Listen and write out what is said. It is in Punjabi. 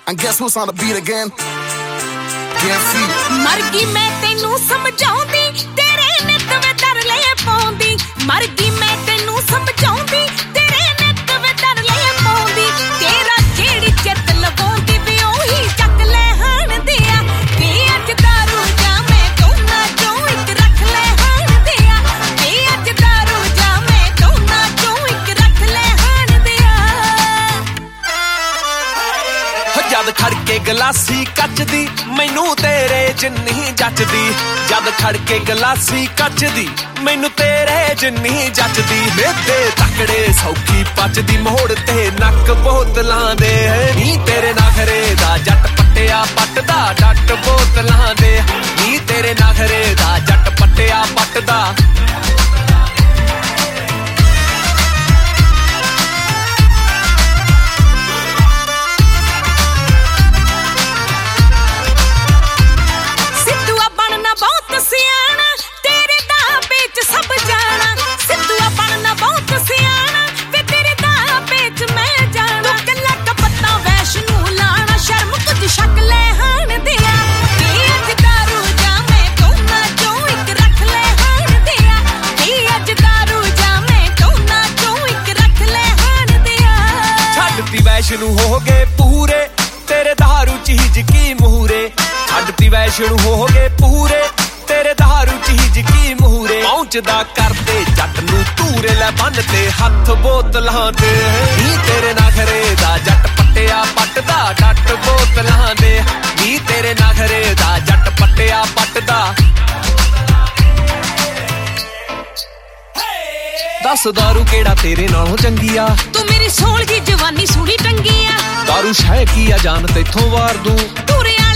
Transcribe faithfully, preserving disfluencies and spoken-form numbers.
And guess who's on the beat again? Guess who? ਮਰ ਗਈ ਮੈਂ ਤੈਨੂੰ ਸਮਝਾਉਂਦੀ ਤੇਰੇ ਨਿੱਤ ਵੇ ਤਰਲੇ ਪਾਉਂਦੀ ਮਰ ਗਈ ਮੈਂ ਤੈਨੂੰ ਸਮਝਾਉਂਦੀ ਤੇਰੇ ਨਿੱਤ ਵੇ ਤਰਲੇ ਪਾਉਂਦੀ ਤੇਰਾ ਕਿਹੜੀ ਚਿੱਤ ਲਵਾਉਂਦੀ ਵੀ ਉਹੀ ਚੱਕ ਲੈ ਹਣ ਦਿਆ ਵੀ ਅੱਜ ਦਾਰੂ ਜਾ ਮੈਂ ਦੋਨਾਂ ਚੋਂ ਇੱਕ ਰੱਖ ਲੈ ਹਣ ਦਿਆ ਵੀ ਅੱਜ ਦਾਰੂ ਜਾ ਮੈਂ ਦੋਨਾਂ ਚੋਂ ਇੱਕ ਰੱਖ ਲੈ ਹਣ ਦਿਆ ਜਦ ਖੜ ਕੇ ਗਲਾਸੀ ਕੱਚ ਦੀ ਮੈਨੂੰ ਤੇਰੇ ਜਿੰਨੀ ਜੱਚਦੀ ਜਦ ਖੜ ਕੇ ਗਲਾਸੀ ਕੱਚ ਦੀ ਮੈਨੂੰ ਤੇਰੇ ਜਿੰਨੀ ਜੱਚਦੀ ਮੇਤੇ ਤਕੜੇ ਸੌਖੀ ਪੱਚਦੀ ਮੋੜ ਤੇ ਨੱਕ ਬੋਤਲਾਂ ਦੇ ਨੀ ਤੇਰੇ ਨਖਰੇ ਦਾ ਜੱਟ ਪੱਟਿਆ ਪੱਟਦਾ ਡੱਟ ਬੋਤਲਾਂ ਦੇ ਨੀ ਤੇਰੇ ਨਖਰੇ ਦਾ ਜੱਟ ਪੱਟਿਆ ਪੱਟਦਾ ਵੈਸ਼ਨੂੰ ਹੋ ਗਏ ਪੂਰੇ ਤੇਰੇ ਦਾਰੂ ਚੀਜ਼ ਕੀ ਮੂਹਰੇ ਛੱਡਤੀ ਵੈਸ਼ਨੂੰ ਹੋ ਗਏ ਪੂਰੇ ਤੇਰੇ ਦਾਰੂ ਚੀਜ਼ ਕੀ ਮੂਹਰੇ ਪਹੁੰਚਦਾ ਕਰਦੇ ਜੱਟ ਨੂੰ ਧੂਰੇ ਲੈ ਬੰਨ ਤੇ ਹੱਥ ਬੋਤਲਾਂ ਦੇ ਨੀ ਤੇਰੇ ਨਖਰੇ ਦਾ ਜੱਟ ਪੱਟਿਆ ਪੱਟਦਾ ਡੱਟ ਬੋਤਲਾਂ ਦੇ ਨੀ ਤੇਰੇ ਨਖਰੇ ਦਾ ਜੱਟ ਪੱਟਿਆ ਪੱਟਦਾ ਦੱਸ ਦਾਰੂ ਕਿਹੜਾ ਤੇਰੇ ਨਾਲੋਂ ਚੰਗੀ ਆ ਤੂੰ ਮੇਰੀ ਸੋਲ ਦੀ ਜਵਾਨੀ ਸੂਲੀ ਟੰਗੀ ਆ ਦਾਰੂ ਸ਼ੈ ਕੀ ਆ ਜਾਨ ਤੇਥੋਂ ਵਾਰ ਦੂੰ ਤੁਰਿਆ